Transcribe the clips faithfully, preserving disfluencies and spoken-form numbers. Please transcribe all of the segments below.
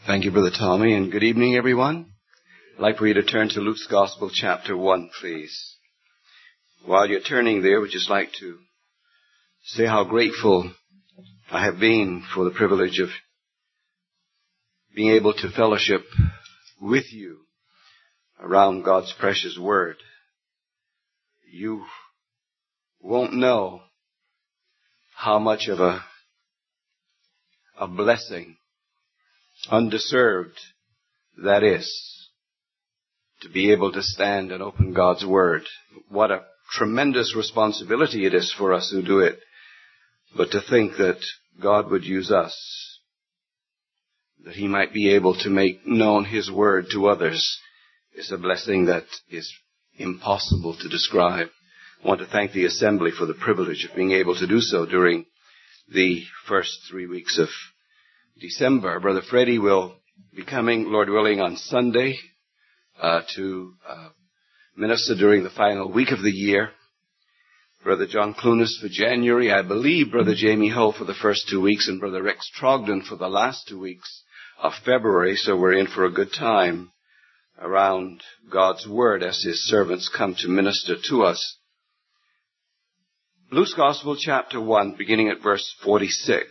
Thank you, Brother Tommy, and good evening, everyone. I'd like for you to turn to Luke's Gospel, chapter one, please. While you're turning there, we'd just like to say how grateful I have been for the privilege of being able to fellowship with you around God's precious Word. You won't know how much of a, a blessing, undeserved, that is, to be able to stand and open God's Word. What a tremendous responsibility it is for us who do it. But to think that God would use us, that He might be able to make known His Word to others, is a blessing that is impossible to describe. I want to thank the Assembly for the privilege of being able to do so during the first three weeks of December. Brother Freddie will be coming, Lord willing, on Sunday uh, to uh, minister during the final week of the year. Brother John Clunas for January. I believe Brother Jamie Ho for the first two weeks and Brother Rex Trogdon for the last two weeks of February. So we're in for a good time around God's Word as His servants come to minister to us. Luke's Gospel, chapter one, beginning at verse forty-six.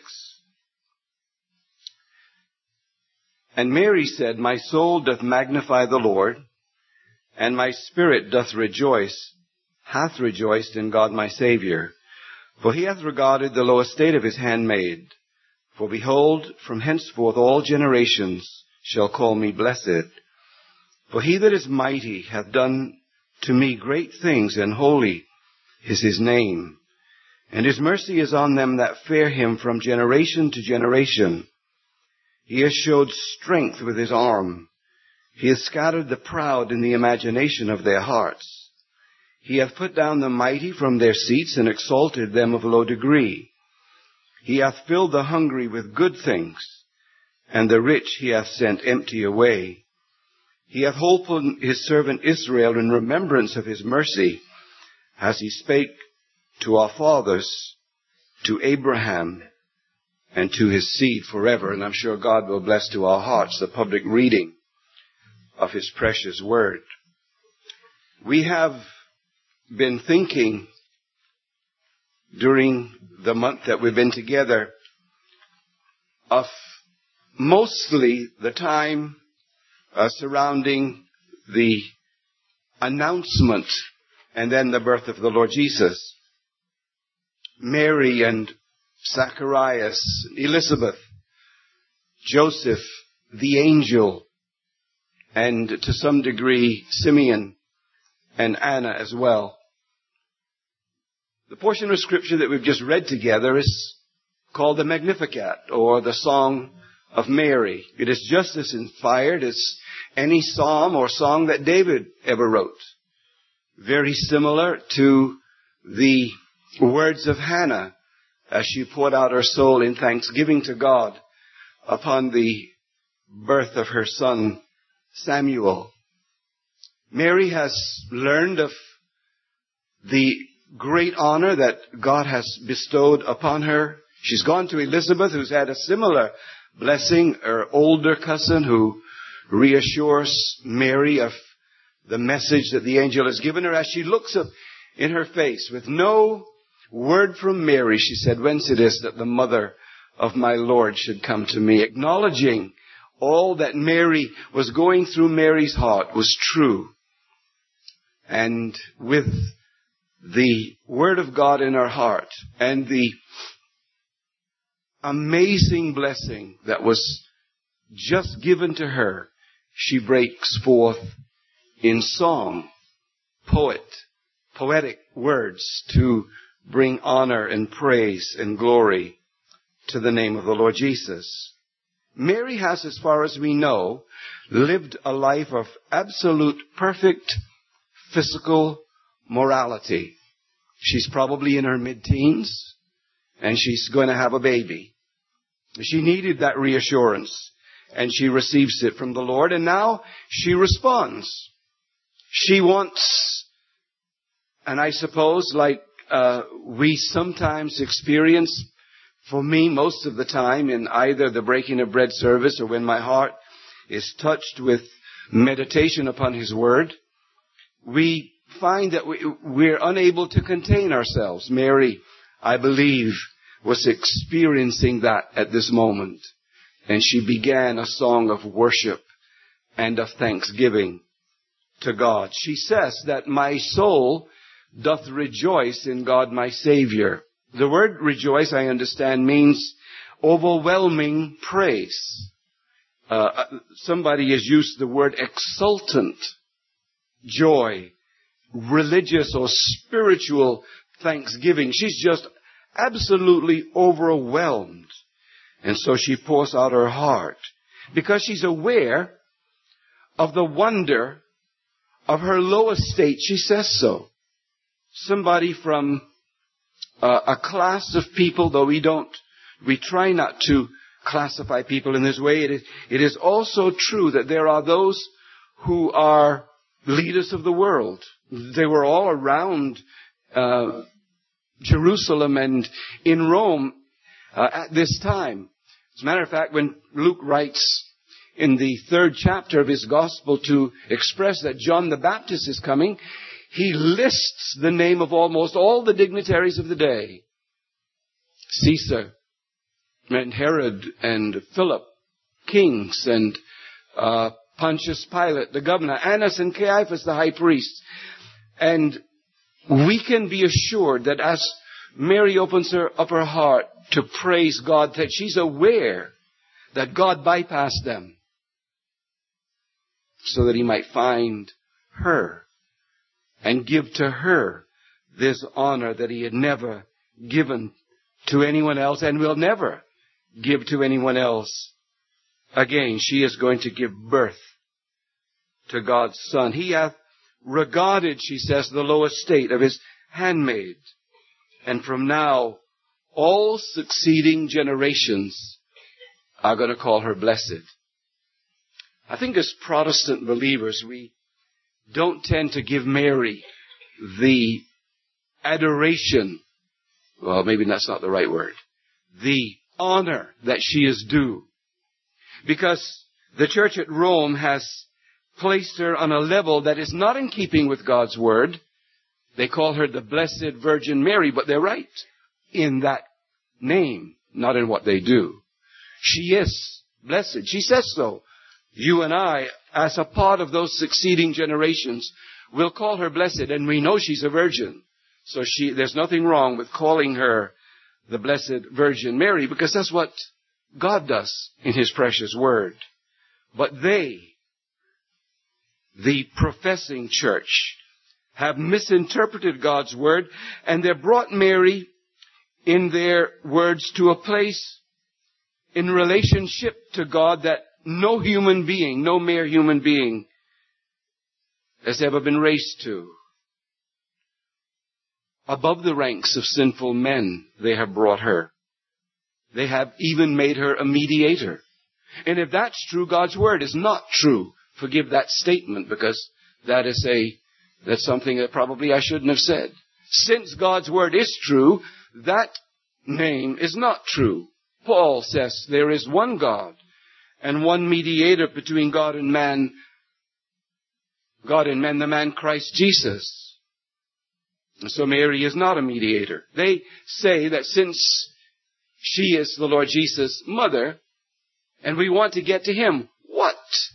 And Mary said, My soul doth magnify the Lord, and my spirit doth rejoice, hath rejoiced in God my Saviour. For He hath regarded the low estate of His handmaid. For behold, from henceforth all generations shall call me blessed. For He that is mighty hath done to me great things, and holy is His name. And His mercy is on them that fear Him from generation to generation. He has showed strength with His arm. He has scattered the proud in the imagination of their hearts. He hath put down the mighty from their seats and exalted them of low degree. He hath filled the hungry with good things, and the rich He hath sent empty away. He hath holpen His servant Israel in remembrance of His mercy, as He spake to our fathers, to Abraham, and to his seed forever. And I'm sure God will bless to our hearts the public reading of His precious Word. We have been thinking during the month that we've been together of mostly the time uh, surrounding the announcement and then the birth of the Lord Jesus. Mary and Zacharias, Elizabeth, Joseph, the angel, and to some degree Simeon and Anna as well. The portion of Scripture that we've just read together is called the Magnificat, or the Song of Mary. It is just as inspired as any psalm or song that David ever wrote. Very similar to the words of Hannah as she poured out her soul in thanksgiving to God upon the birth of her son Samuel. Mary has learned of the great honor that God has bestowed upon her. She's gone to Elizabeth, who's had a similar blessing, her older cousin, who reassures Mary of the message that the angel has given her. As she looks up in her face with no word from Mary, she said, Whence it is that the mother of my Lord should come to me? Acknowledging all that Mary was going through Mary's heart was true. And with the Word of God in her heart and the amazing blessing that was just given to her, she breaks forth in song, poet, poetic words to bring honor and praise and glory to the name of the Lord Jesus. Mary has, as far as we know, lived a life of absolute perfect physical morality. She's probably in her mid-teens, and she's going to have a baby. She needed that reassurance, and she receives it from the Lord, and now she responds. She wants, and I suppose like uh, we sometimes experience, for me most of the time, in either the breaking of bread service or when my heart is touched with meditation upon His Word, we find that we, we're unable to contain ourselves. Mary, I believe, was experiencing that at this moment. And she began a song of worship and of thanksgiving to God. She says that my soul doth rejoice in God my Savior. The word rejoice, I understand, means overwhelming praise. Uh, somebody has used the word exultant joy, religious or spiritual thanksgiving. She's just absolutely overwhelmed. And so she pours out her heart because she's aware of the wonder of her low estate. She says so. Somebody from uh, a class of people, though we don't, we try not to classify people in this way. It is, it is also true that there are those who are leaders of the world. They were all around uh, Jerusalem and in Rome uh, at this time. As a matter of fact, when Luke writes in the third chapter of his gospel to express that John the Baptist is coming, he lists the name of almost all the dignitaries of the day. Caesar and Herod and Philip, kings, and uh, Pontius Pilate, the governor, Annas and Caiaphas, the high priest. And we can be assured that as Mary opens her up her heart to praise God, that she's aware that God bypassed them so that He might find her and give to her this honor that He had never given to anyone else and will never give to anyone else again. She is going to give birth to God's Son. He hath regarded, she says, the low estate of His handmaid. And from now, all succeeding generations are going to call her blessed. I think as Protestant believers, we don't tend to give Mary the adoration, well, maybe that's not the right word, the honor that she is due. Because the church at Rome has placed her on a level that is not in keeping with God's Word. They call her the Blessed Virgin Mary, but they're right in that name, not in what they do. She is blessed. She says so. You and I, as a part of those succeeding generations, will call her blessed, and we know she's a virgin. So she, there's nothing wrong with calling her the Blessed Virgin Mary, because that's what God does in His precious Word. But they, the professing church, have misinterpreted God's Word, and they've brought Mary, in their words, to a place in relationship to God that no human being, no mere human being, has ever been raised to. Above the ranks of sinful men, they have brought her. They have even made her a mediator. And if that's true, God's Word is not true. Forgive that statement, because that is a, that's something that probably I shouldn't have said. Since God's Word is true, that name is not true. Paul says there is one God and one mediator between God and man, God and man, the man Christ Jesus. So Mary is not a mediator. They say that since she is the Lord Jesus' mother, and we want to get to Him, what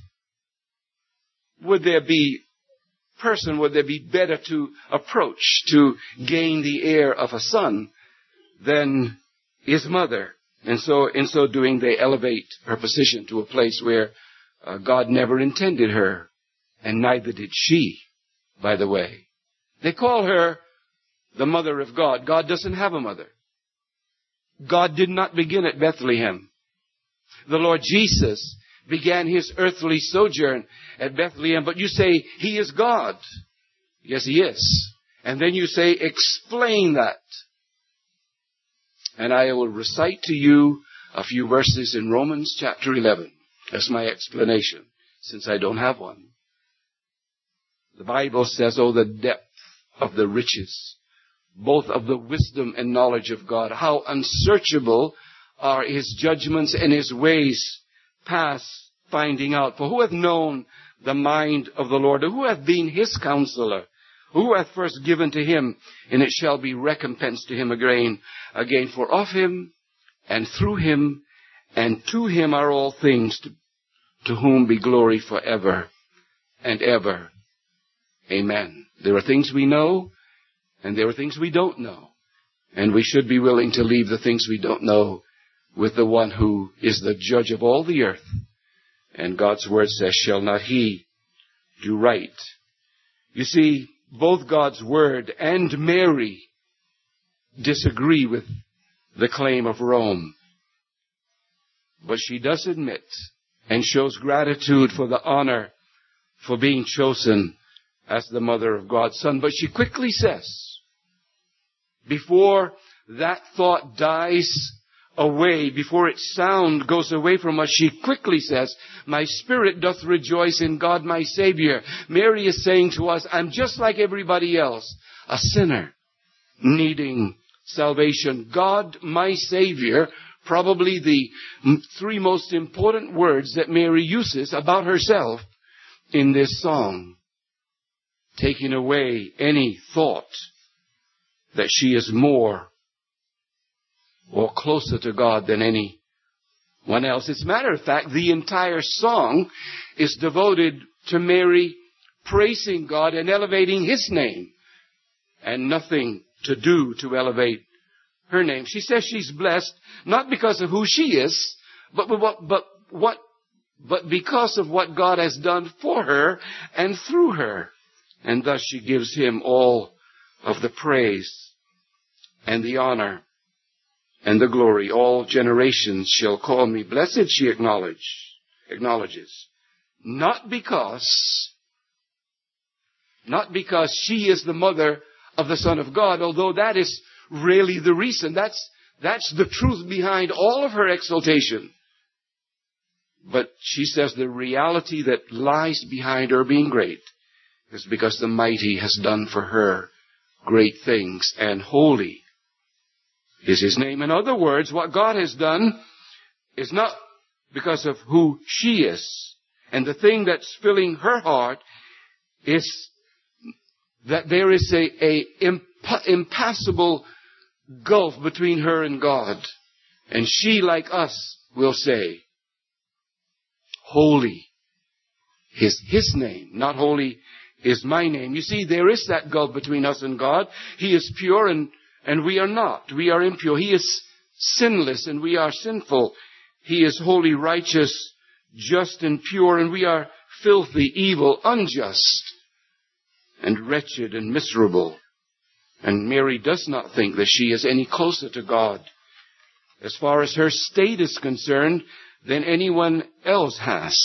would there be, person would there be better to approach to gain the heir of a son than His mother? And so, in so doing, they elevate her position to a place where uh, God never intended her, and neither did she, by the way. They call her the mother of God. God doesn't have a mother. God did not begin at Bethlehem. The Lord Jesus began His earthly sojourn at Bethlehem, but you say, He is God. Yes, He is. And then you say, explain that. And I will recite to you a few verses in Romans chapter eleven. That's my explanation, since I don't have one. The Bible says, oh, the depth of the riches, both of the wisdom and knowledge of God. How unsearchable are His judgments and His ways past finding out? For who hath known the mind of the Lord? Or who hath been his counselor? Who hath first given to him, and it shall be recompensed to him again? Again, for of him, and through him, and to him are all things, to, to whom be glory forever and ever. Amen. There are things we know, and there are things we don't know. And we should be willing to leave the things we don't know with the one who is the judge of all the earth. And God's word says, shall not he do right? You see, both God's word and Mary disagree with the claim of Rome. But she does admit and shows gratitude for the honor for being chosen as the mother of God's Son. But she quickly says, before that thought dies away, before its sound goes away from us, she quickly says, my spirit doth rejoice in God my Savior. Mary is saying to us, I'm just like everybody else, a sinner needing salvation. God my Savior, probably the three most important words that Mary uses about herself in this song, taking away any thought that she is more or closer to God than anyone else. As a matter of fact, the entire song is devoted to Mary praising God and elevating his name, and nothing to do to elevate her name. She says she's blessed not because of who she is, but what, but what, but because of what God has done for her and through her. And thus she gives him all of the praise and the honor and the glory. All generations shall call me blessed, she acknowledge, acknowledges. Not because, not because she is the mother of the Son of God, although that is really the reason. That's, that's the truth behind all of her exaltation. But she says the reality that lies behind her being great is because the mighty has done for her great things, and holy is his name. In other words, what God has done is not because of who she is. And the thing that's filling her heart is that there is a, a imp- impassable gulf between her and God. And she, like us, will say, holy is his name, not holy is my name. You see, there is that gulf between us and God. He is pure and, and we are not. We are impure. He is sinless and we are sinful. He is holy, righteous, just and pure, and we are filthy, evil, unjust, and wretched and miserable. And Mary does not think that she is any closer to God as far as her state is concerned than anyone else has,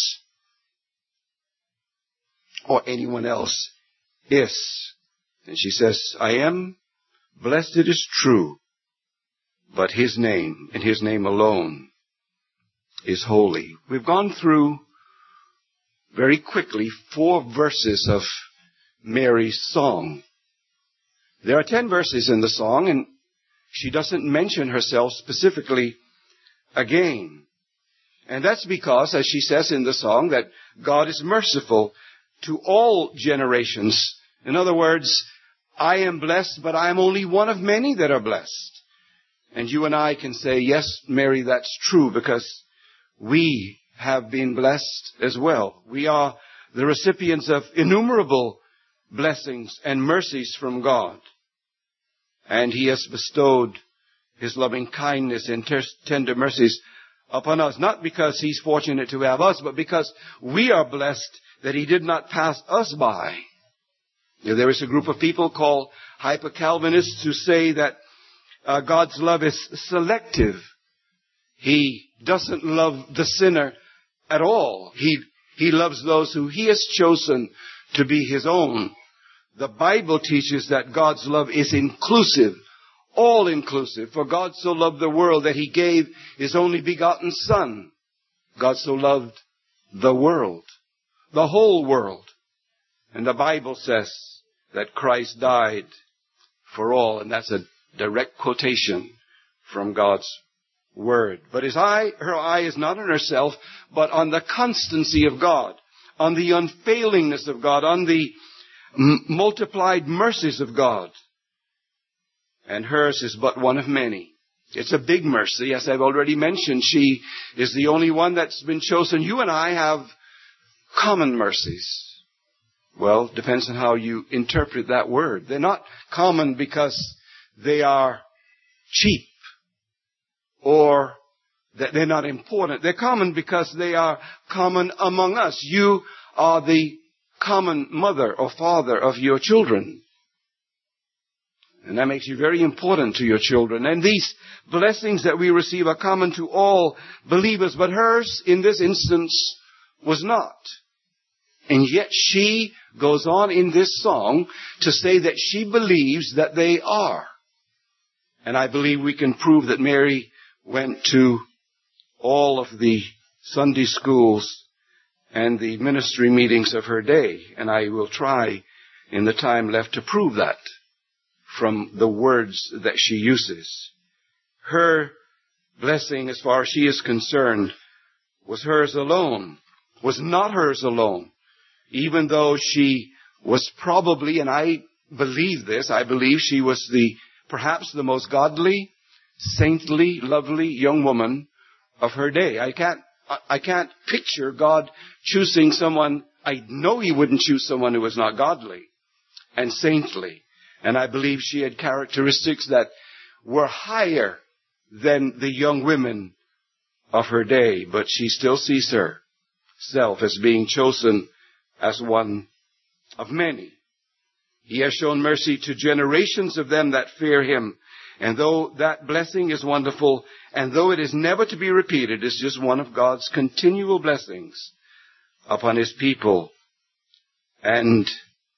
or anyone else is. And she says, I am blessed, it is true, but his name, and his name alone, is holy. We've gone through very quickly four verses of Mary's song. There are ten verses in the song, and she doesn't mention herself specifically again. And that's because, as she says in the song, that God is merciful to all generations. In other words, I am blessed, but I am only one of many that are blessed. And you and I can say, yes, Mary, that's true, because we have been blessed as well. We are the recipients of innumerable blessings and mercies from God. And he has bestowed his loving kindness and ter- tender mercies upon us, not because he's fortunate to have us, but because we are blessed that he did not pass us by. You know, there is a group of people called hyper-Calvinists who say that uh, God's love is selective. He doesn't love the sinner at all. He, he loves those who he has chosen to be his own. The Bible teaches that God's love is inclusive, all-inclusive. For God so loved the world that he gave his only begotten Son. God so loved the world, the whole world. And the Bible says that Christ died for all, and that's a direct quotation from God's word. But his eye, her eye is not on herself, but on the constancy of God, on the unfailingness of God, on the m- multiplied mercies of God. And hers is but one of many. It's a big mercy. As I've already mentioned, she is the only one that's been chosen. You and I have common mercies. Well, depends on how you interpret that word. They're not common because they are cheap or that they're not important. They're common because they are common among us. You are the common mother or father of your children. And that makes you very important to your children. And these blessings that we receive are common to all believers. But hers, in this instance, was not. And yet she goes on in this song to say that she believes that they are. And I believe we can prove that Mary went to all of the Sunday schools and the ministry meetings of her day. And I will try in the time left to prove that from the words that she uses. Her blessing, as far as she is concerned, was hers alone, was not hers alone. Even though she was probably, and I believe this, I believe she was the, perhaps the most godly, saintly, lovely young woman of her day. I can't, I can't picture God choosing someone. I know He wouldn't choose someone who was not godly and saintly. And I believe she had characteristics that were higher than the young women of her day. But she still sees herself as being chosen as one of many. He has shown mercy to generations of them that fear Him. And though that blessing is wonderful, and though it is never to be repeated, it's just one of God's continual blessings upon His people. And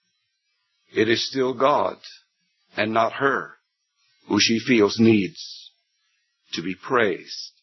it is still God and not her who she feels needs to be praised.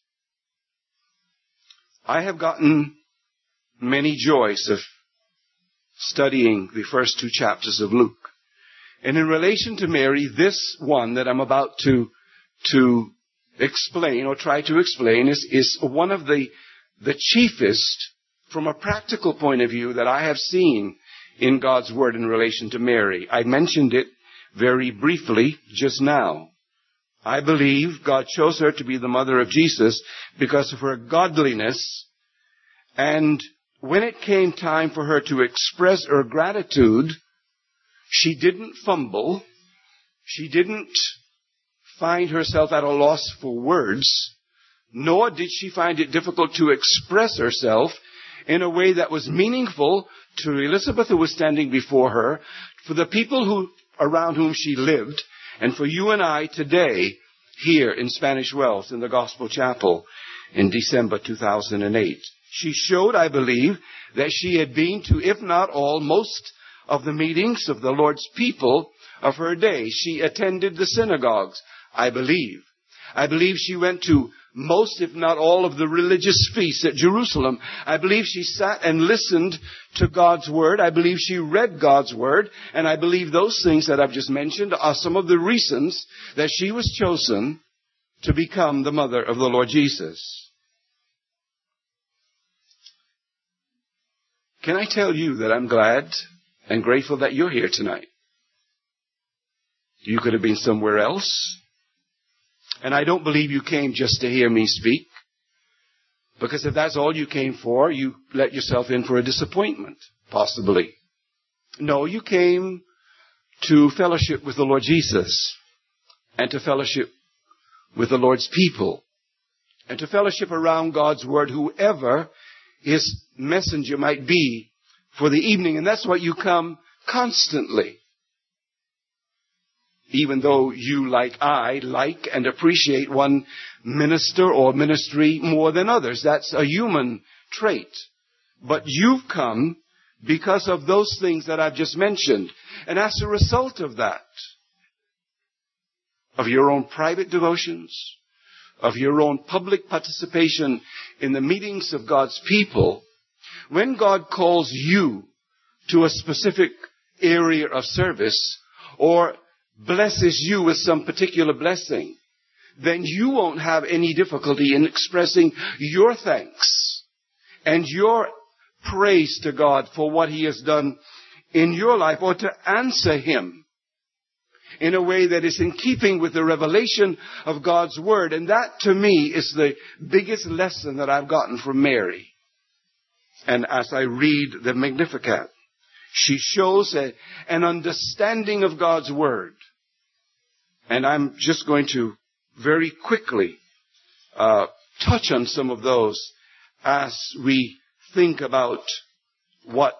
I have gotten many joys of studying the first two chapters of Luke. And in relation to Mary, this one that I'm about to, to explain or try to explain is, is one of the, the chiefest from a practical point of view that I have seen in God's Word in relation to Mary. I mentioned it very briefly just now. I believe God chose her to be the mother of Jesus because of her godliness. And when it came time for her to express her gratitude, she didn't fumble. She didn't find herself at a loss for words, nor did she find it difficult to express herself in a way that was meaningful to Elizabeth, who was standing before her, for the people who around whom she lived, and for you and I today here in Spanish Wells in the Gospel Chapel in December two thousand eight. She showed, I believe, that she had been to, if not all, most of the meetings of the Lord's people of her day. She attended the synagogues, I believe. I believe she went to most, if not all, of the religious feasts at Jerusalem. I believe she sat and listened to God's Word. I believe she read God's Word. And I believe those things that I've just mentioned are some of the reasons that she was chosen to become the mother of the Lord Jesus. Can I tell you that I'm glad and grateful that you're here tonight? You could have been somewhere else. And I don't believe you came just to hear me speak. Because if that's all you came for, you let yourself in for a disappointment, possibly. No, you came to fellowship with the Lord Jesus. And to fellowship with the Lord's people. And to fellowship around God's Word, whoever His messenger might be for the evening. And that's what you come constantly. Even though you, like I, like and appreciate one minister or ministry more than others. That's a human trait. But you've come because of those things that I've just mentioned. And as a result of that, of your own private devotions, of your own public participation in the meetings of God's people, when God calls you to a specific area of service or blesses you with some particular blessing, then you won't have any difficulty in expressing your thanks and your praise to God for what He has done in your life, or to answer Him in a way that is in keeping with the revelation of God's Word. And that, to me, is the biggest lesson that I've gotten from Mary. And as I read the Magnificat, she shows a, an understanding of God's Word. And I'm just going to very quickly uh, touch on some of those as we think about what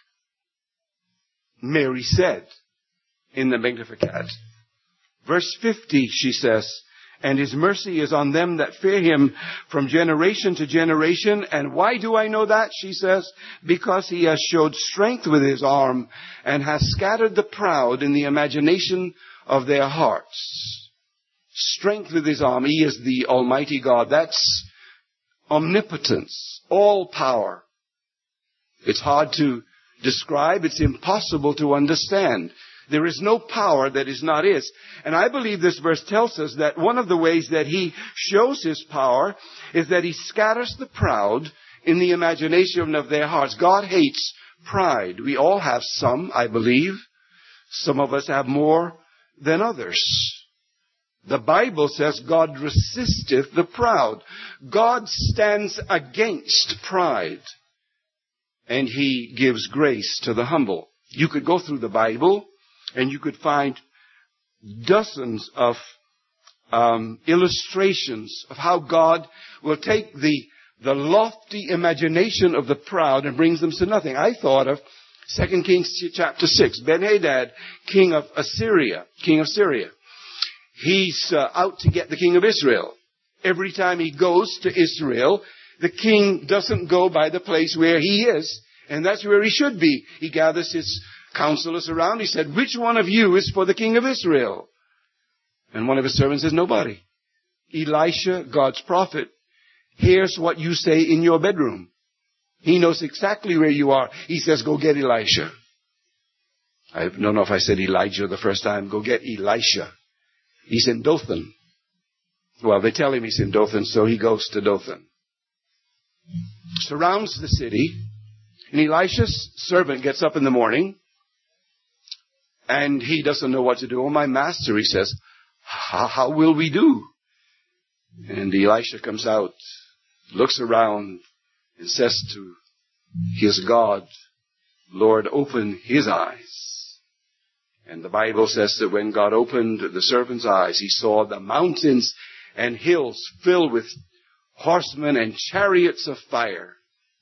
Mary said in the Magnificat. Verse fifty, she says, "And His mercy is on them that fear Him from generation to generation." And why do I know that? She says, "Because He has showed strength with His arm and has scattered the proud in the imagination of their hearts." Strength with His arm. He is the Almighty God. That's omnipotence, all power. It's hard to describe. It's impossible to understand. There is no power that is not His. And I believe this verse tells us that one of the ways that He shows His power is that He scatters the proud in the imagination of their hearts. God hates pride. We all have some, I believe. Some of us have more than others. The Bible says God resisteth the proud. God stands against pride. And He gives grace to the humble. You could go through the Bible and you could find dozens of um, illustrations of how God will take the, the lofty imagination of the proud and brings them to nothing. I thought of Second Kings chapter six. Ben-Hadad, king of Assyria, king of Syria. He's uh, out to get the king of Israel. Every time he goes to Israel, the king doesn't go by the place where he is, and that's where he should be. He gathers his counselors around. He said, "Which one of you is for the king of Israel?" And one of his servants says, "Nobody." Elisha, God's prophet, hears what you say in your bedroom. He knows exactly where you are. He says, "Go get Elisha." I don't know if I said Elijah the first time. Go get Elisha. He's in Dothan. Well, they tell him he's in Dothan, so he goes to Dothan. Surrounds the city. And Elisha's servant gets up in the morning. And he doesn't know what to do. "Oh, my master," he says, how, how will we do?" And Elisha comes out, looks around, and says to his God, "Lord, open his eyes." And the Bible says that when God opened the servant's eyes, he saw the mountains and hills filled with horsemen and chariots of fire.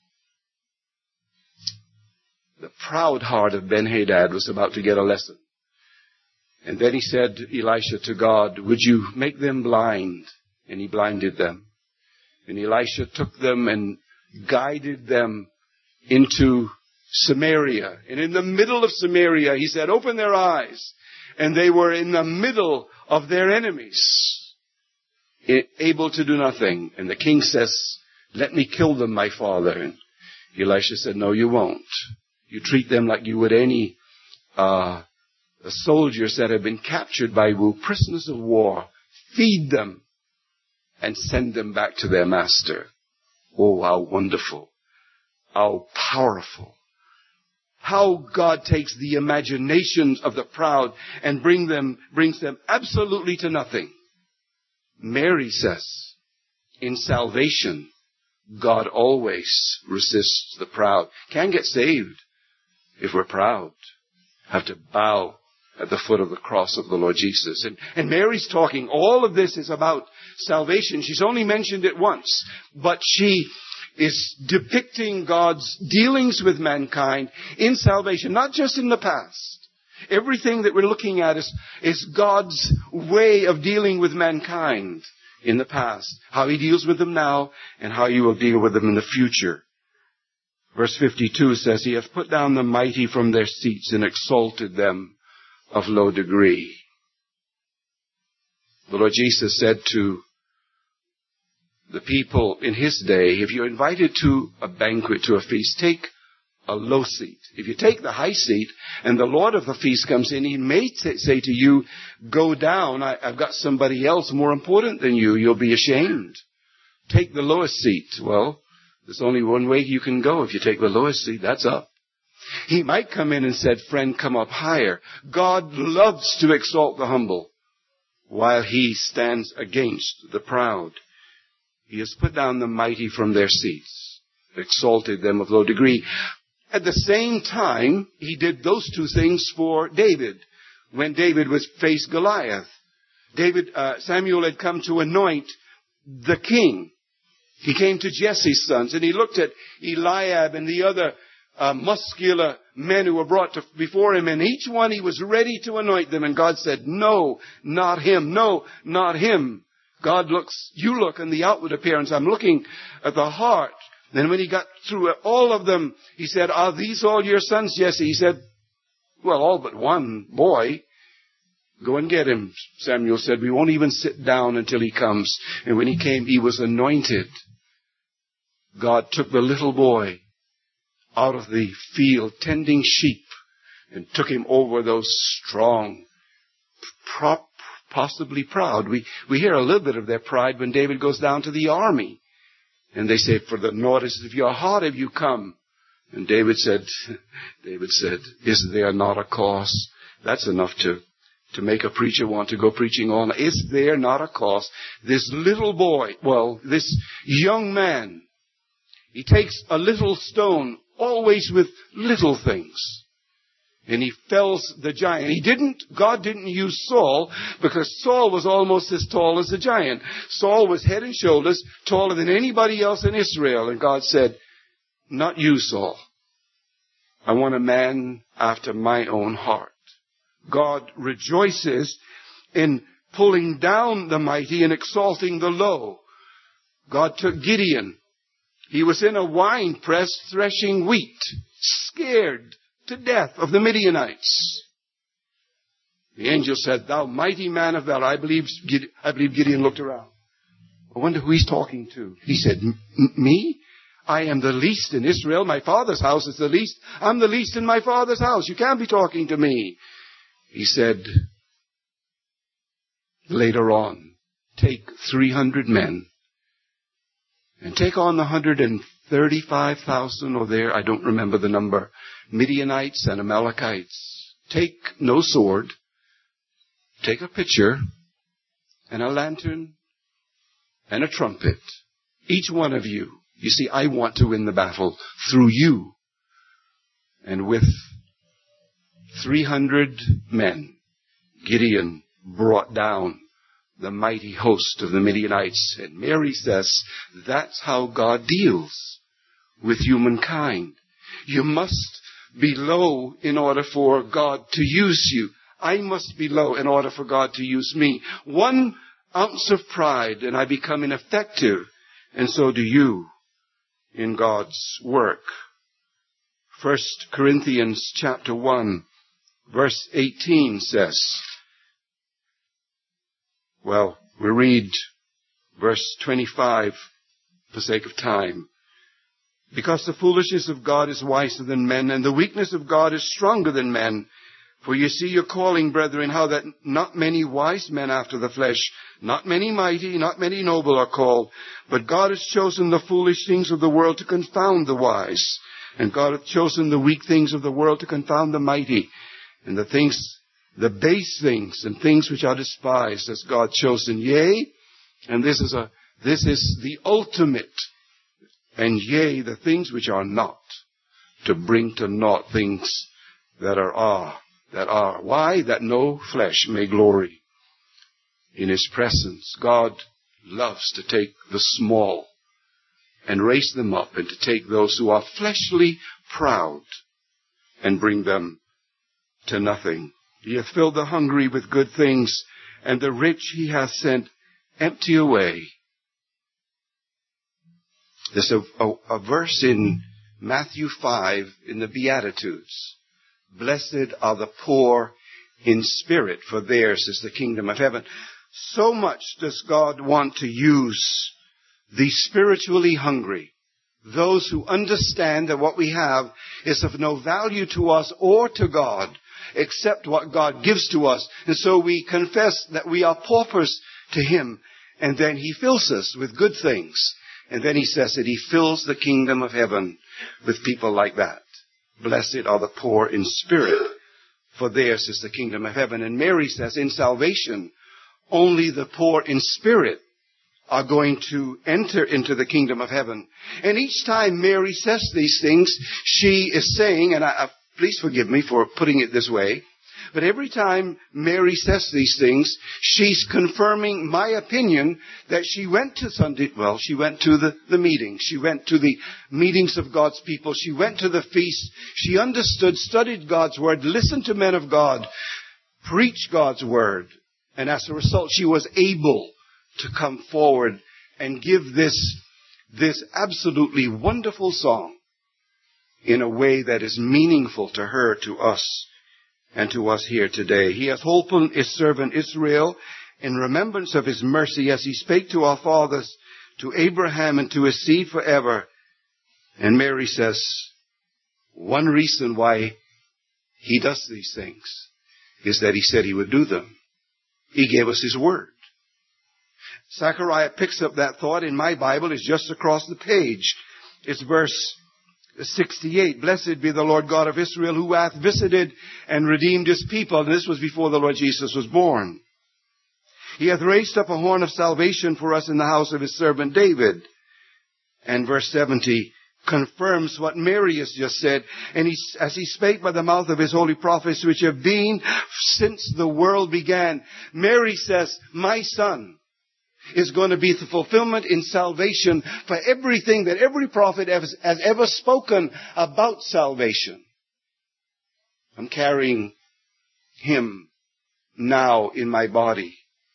The proud heart of Ben-Hadad was about to get a lesson. And then he said, Elisha, to God, "Would you make them blind?" And he blinded them. And Elisha took them and guided them into Samaria. And in the middle of Samaria, he said, "Open their eyes." And they were in the middle of their enemies, able to do nothing. And the king says, "Let me kill them, my father." And Elisha said, "No, you won't. You treat them like you would any uh, soldiers that have been captured by you, prisoners of war. Feed them and send them back to their master." Oh, how wonderful. How powerful. How God takes the imaginations of the proud and bring them, brings them absolutely to nothing. Mary says, in salvation, God always resists the proud. Can't get saved if we're proud. Have to bow at the foot of the cross of the Lord Jesus. And, and Mary's talking, all of this is about salvation. She's only mentioned it once, but she is depicting God's dealings with mankind in salvation, not just in the past. Everything that we're looking at is, is God's way of dealing with mankind in the past. How He deals with them now and how He will deal with them in the future. Verse fifty-two says, "He hath put down the mighty from their seats and exalted them of low degree." The Lord Jesus said to the people in His day, if you're invited to a banquet, to a feast, take a low seat. If you take the high seat and the Lord of the feast comes in, he may t- say to you, go down. I, I've got somebody else more important than you. You'll be ashamed. Take the lowest seat. Well, there's only one way you can go. If you take the lowest seat, that's up. He might come in and said, friend, come up higher. God loves to exalt the humble while he stands against the proud. He has put down the mighty from their seats, exalted them of low degree. At the same time, he did those two things for David when David was faced Goliath. David, uh, Samuel had come to anoint the king. He came to Jesse's sons and he looked at Eliab and the other uh, muscular men who were brought to, before him, and each one he was ready to anoint them, and God said, no, not him, no, not him. God looks, you look in the outward appearance, I'm looking at the heart. Then when he got through all of them, he said, are these all your sons, Jesse? He said, well, all but one boy. Go and get him, Samuel said. We won't even sit down until he comes. And when he came, he was anointed. God took the little boy out of the field tending sheep and took him over those strong, prop, possibly proud. We, we hear a little bit of their pride when David goes down to the army. And they say, for the notice of your heart have you come. And David said, David said, is there not a cause? That's enough to, to make a preacher want to go preaching on. Is there not a cause? This little boy, well, this young man, he takes a little stone, always with little things, and he fells the giant. He didn't, God didn't use Saul because Saul was almost as tall as the giant. Saul was head and shoulders taller than anybody else in Israel. And God said, not you, Saul. I want a man after my own heart. God rejoices in pulling down the mighty and exalting the low. God took Gideon. He was in a wine press threshing wheat, scared to death of the Midianites. The angel said, thou mighty man of valor. I believe, I believe Gideon looked around. I wonder who he's talking to. He said, me? I am the least in Israel. My father's house is the least. I'm the least in my father's house. You can't be talking to me. He said, later on, take three hundred men and take on the one hundred thirty-five thousand, or there, I don't remember the number, Midianites and Amalekites. Take no sword. Take a pitcher and a lantern and a trumpet. Each one of you. You see, I want to win the battle through you. And with three hundred men, Gideon brought down the mighty host of the Midianites. And Mary says, that's how God deals with humankind. You must be low in order for God to use you. I must be low in order for God to use me. One ounce of pride and I become ineffective. And so do you in God's work. First Corinthians chapter one, verse eighteen says, well, we read verse twenty-five for sake of time. Because the foolishness of God is wiser than men, and the weakness of God is stronger than men. For you see your calling, brethren, how that not many wise men after the flesh, not many mighty, not many noble are called. But God has chosen the foolish things of the world to confound the wise. And God hath chosen the weak things of the world to confound the mighty. And the things, the base things and things which are despised has God chosen. Yea, and this is a, this is the ultimate. And yea, the things which are not, to bring to naught things that are, are, that are. Why? That no flesh may glory in his presence. God loves to take the small and raise them up, and to take those who are fleshly proud and bring them to nothing. He hath filled the hungry with good things, and the rich he hath sent empty away. There's a, a, a verse in Matthew five in the Beatitudes. Blessed are the poor in spirit, for theirs is the kingdom of heaven. So much does God want to use the spiritually hungry, those who understand that what we have is of no value to us or to God except what God gives to us. And so we confess that we are paupers to Him. And then He fills us with good things. And then He says that He fills the kingdom of heaven with people like that. Blessed are the poor in spirit, for theirs is the kingdom of heaven. And Mary says in salvation, only the poor in spirit are going to enter into the kingdom of heaven. And each time Mary says these things, she is saying, and I, I, please forgive me for putting it this way, but every time Mary says these things, she's confirming my opinion that she went to Sunday, well, she went to the, the meetings. She went to the meetings of God's people. She went to the feast. She understood, studied God's word, listened to men of God, preached God's word. And as a result, she was able to come forward and give this, this absolutely wonderful song in a way that is meaningful to her, to us, and to us here today. He hath holpen his servant Israel in remembrance of his mercy as he spake to our fathers, to Abraham and to his seed forever. And Mary says, one reason why he does these things is that he said he would do them. He gave us his word. Zechariah picks up that thought in my Bible. It's just across the page. It's verse sixty-eight. Blessed be the Lord God of Israel, who hath visited and redeemed his people. And this was before the Lord Jesus was born. He hath raised up a horn of salvation for us in the house of his servant David. And verse seventy confirms what Mary has just said. And he, as he spake by the mouth of his holy prophets, which have been since the world began. Mary says, my son is going to be the fulfillment in salvation for everything that every prophet has, has ever spoken about salvation. I'm carrying him now in my body.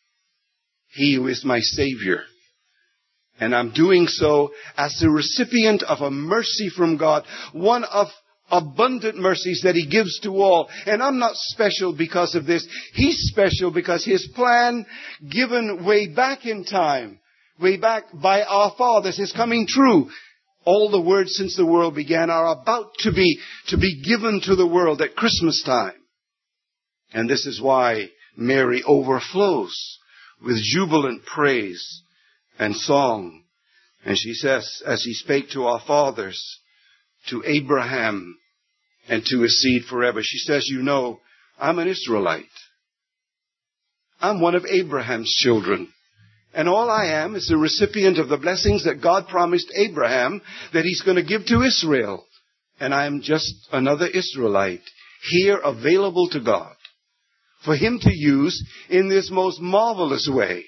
He who is my Savior. And I'm doing so as the recipient of a mercy from God, one of abundant mercies that he gives to all. And I'm not special because of this. He's special because his plan, given way back in time, way back by our fathers, is coming true. All the words since the world began are about to be, to be given to the world at Christmas time. And this is why Mary overflows with jubilant praise and song. And she says, as he spake to our fathers, to Abraham and to his seed forever. She says, you know, I'm an Israelite. I'm one of Abraham's children. And all I am is a recipient of the blessings that God promised Abraham that he's going to give to Israel. And I'm just another Israelite here available to God for him to use in this most marvelous way.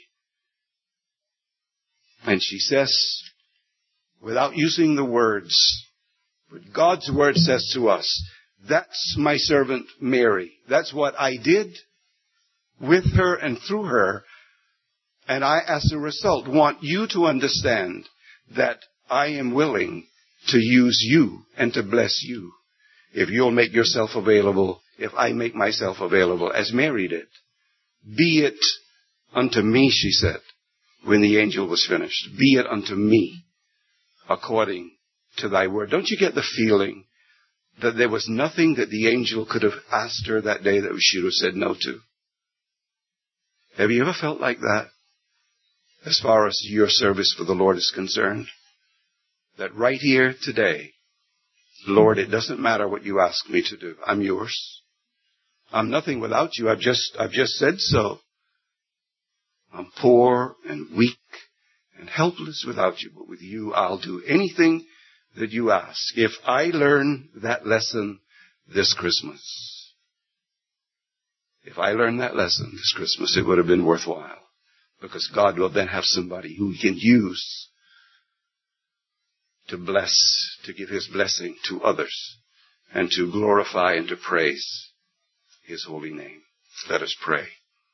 And she says, without using the words, but God's word says to us, that's my servant Mary. That's what I did with her and through her. And I, as a result, want you to understand that I am willing to use you and to bless you if you'll make yourself available, if I make myself available, as Mary did. Be it unto me, she said, when the angel was finished. Be it unto me according to thy word. Don't you get the feeling that there was nothing that the angel could have asked her that day that she would have said no to? Have you ever felt like that as far as your service for the Lord is concerned? That right here today, Lord, it doesn't matter what you ask me to do. I'm yours. I'm nothing without you. I've just, I've just said so. I'm poor and weak and helpless without you, but with you I'll do anything that you ask. If I learn that lesson this Christmas, if I learn that lesson this Christmas, it would have been worthwhile, because God will then have somebody who he can use to bless, to give his blessing to others and to glorify and to praise his holy name. Let us pray.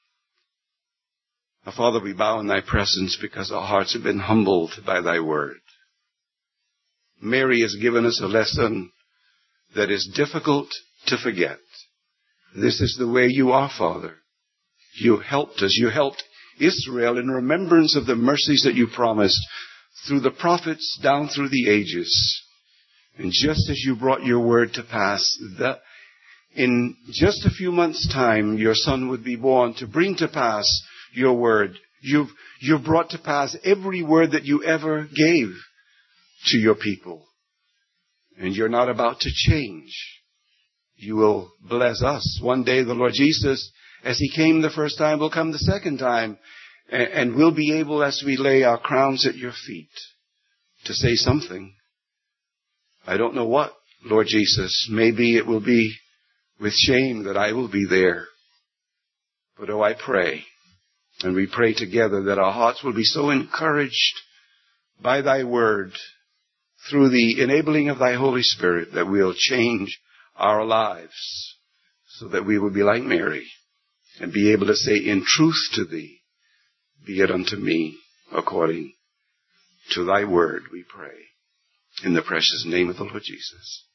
Our Father, we bow in thy presence because our hearts have been humbled by thy word. Mary has given us a lesson that is difficult to forget. This is the way you are, Father. You helped us. You helped Israel in remembrance of the mercies that you promised through the prophets down through the ages. And just as you brought your word to pass, that in just a few months' time, your son would be born to bring to pass your word. You've, you've brought to pass every word that you ever gave to your people. And you're not about to change. You will bless us. One day the Lord Jesus, as he came the first time, will come the second time. And, and we'll be able, as we lay our crowns at your feet, to say something. I don't know what, Lord Jesus. Maybe it will be with shame that I will be there. But oh, I pray, and we pray together, that our hearts will be so encouraged by thy word, through the enabling of thy Holy Spirit, that we'll change our lives, so that we will be like Mary, and be able to say in truth to thee, be it unto me according to thy word, we pray. In the precious name of the Lord Jesus.